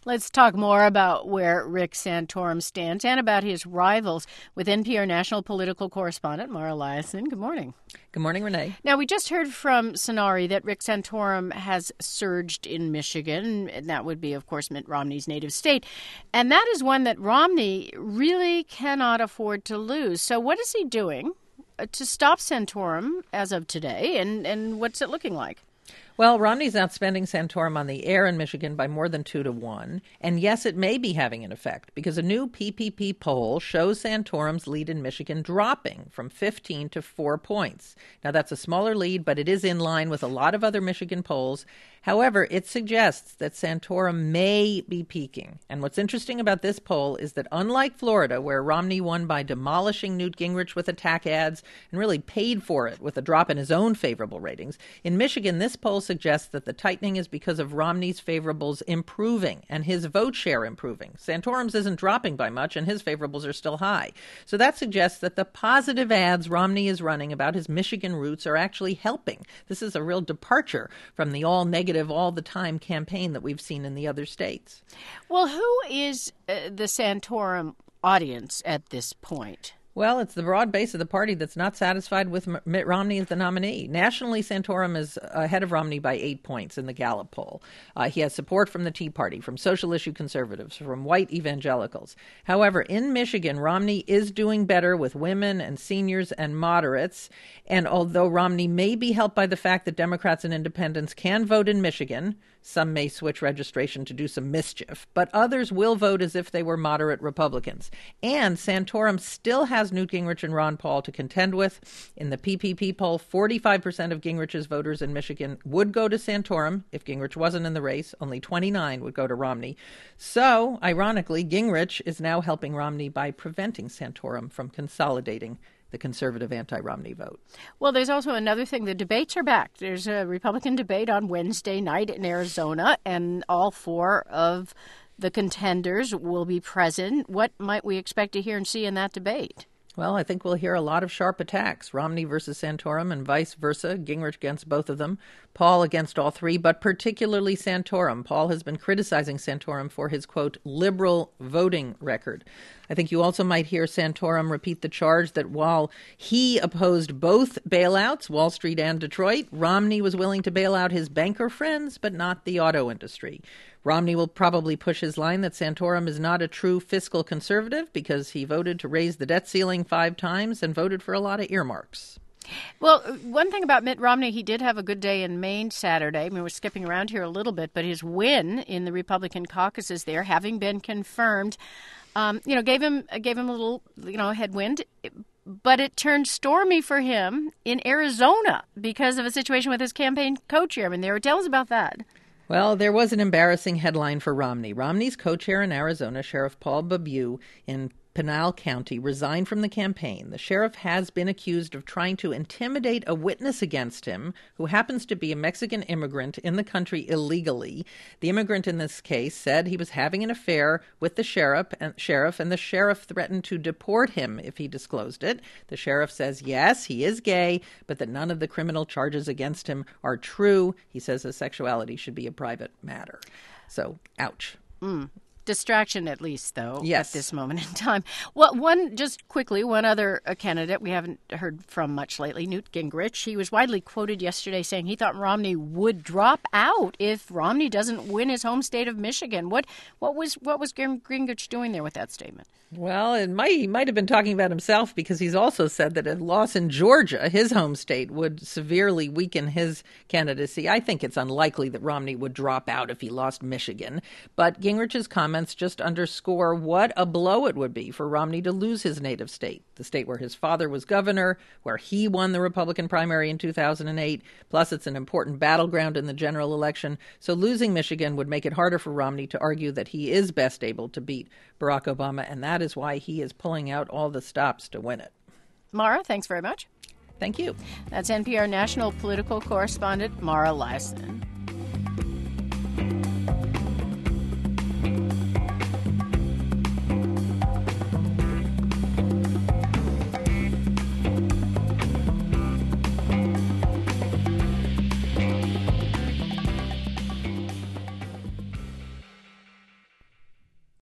Let's talk more about where Rick Santorum stands and about his rivals with NPR national political correspondent Mara Liasson. Good morning. Good morning, Renee. Now, we just heard from Sonari that Rick Santorum has surged in Michigan, and that would be, of course, Mitt Romney's native state. And that is one that Romney really cannot afford to lose. So what is he doing to stop Santorum as of today, and what's it looking like? Well, Romney's outspending Santorum on the air in Michigan by more than 2-1. And yes, it may be having an effect because a new PPP poll shows Santorum's lead in Michigan dropping from 15 to 4 points. Now, that's a smaller lead, but it is in line with a lot of other Michigan polls. However, it suggests that Santorum may be peaking. And what's interesting about this poll is that unlike Florida, where Romney won by demolishing Newt Gingrich with attack ads and really paid for it with a drop in his own favorable ratings, in Michigan, this poll suggests that the tightening is because of Romney's favorables improving and his vote share improving. Santorum's isn't dropping by much, and his favorables are still high. So that suggests that the positive ads Romney is running about his Michigan roots are actually helping. This is a real departure from the all-negative, all-the-time campaign that we've seen in the other states. Well, who is the Santorum audience at this point? Well, it's the broad base of the party that's not satisfied with Mitt Romney as the nominee. Nationally, Santorum is ahead of Romney by 8 points in the Gallup poll. He has support from the Tea Party, from social issue conservatives, from white evangelicals. However, in Michigan, Romney is doing better with women and seniors and moderates. And although Romney may be helped by the fact that Democrats and independents can vote in Michigan, some may switch registration to do some mischief, but others will vote as if they were moderate Republicans. And Santorum still has Newt Gingrich and Ron Paul to contend with. In the PPP poll, 45% of Gingrich's voters in Michigan would go to Santorum. If Gingrich wasn't in the race, only 29 would go to Romney. So, ironically, Gingrich is now helping Romney by preventing Santorum from consolidating the conservative anti-Romney vote. Well, there's also another thing. The debates are back. There's a Republican debate on Wednesday night in Arizona, and all four of the contenders will be present. What might we expect to hear and see in that debate? Well, I think we'll hear a lot of sharp attacks. Romney versus Santorum and vice versa. Gingrich against both of them. Paul against all three, but particularly Santorum. Paul has been criticizing Santorum for his, quote, liberal voting record. I think you also might hear Santorum repeat the charge that while he opposed both bailouts, Wall Street and Detroit, Romney was willing to bail out his banker friends, but not the auto industry. Romney will probably push his line that Santorum is not a true fiscal conservative because he voted to raise the debt ceiling 5 times and voted for a lot of earmarks. Well, one thing about Mitt Romney, he did have a good day in Maine Saturday. I mean, we're skipping around here a little bit, but his win in the Republican caucuses there, having been confirmed, gave him a little, headwind. But it turned stormy for him in Arizona because of a situation with his campaign co-chairman there. Tell us about that. Well, there was an embarrassing headline for Romney. Romney's co-chair in Arizona, Sheriff Paul Babu, in Pinal County, resigned from the campaign. The sheriff has been accused of trying to intimidate a witness against him who happens to be a Mexican immigrant in the country illegally. The immigrant in this case said he was having an affair with the sheriff, and the sheriff threatened to deport him if he disclosed it. The sheriff says, yes, he is gay, but that none of the criminal charges against him are true. He says his sexuality should be a private matter. So, ouch. Distraction, at least, though, yes, at this moment in time. Well, one other candidate we haven't heard from much lately, Newt Gingrich. He was widely quoted yesterday saying he thought Romney would drop out if Romney doesn't win his home state of Michigan. What was Gingrich doing there with that statement? Well, he might have been talking about himself because he's also said that a loss in Georgia, his home state, would severely weaken his candidacy. I think it's unlikely that Romney would drop out if he lost Michigan. But Gingrich's comments just underscore what a blow it would be for Romney to lose his native state, the state where his father was governor, where he won the Republican primary in 2008. Plus, it's an important battleground in the general election. So losing Michigan would make it harder for Romney to argue that he is best able to beat Barack Obama, and that is why he is pulling out all the stops to win it. Mara, thanks very much. Thank you. That's NPR national political correspondent Mara Liasson.